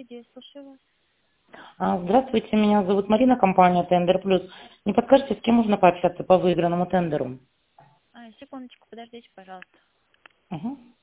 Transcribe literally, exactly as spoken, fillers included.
студия, слушаю вас. А, Здравствуйте, меня зовут Марина, компания Тендер Плюс. Не подскажете, с кем можно пообщаться по выигранному тендеру? А, секундочку, подождите, пожалуйста. Угу.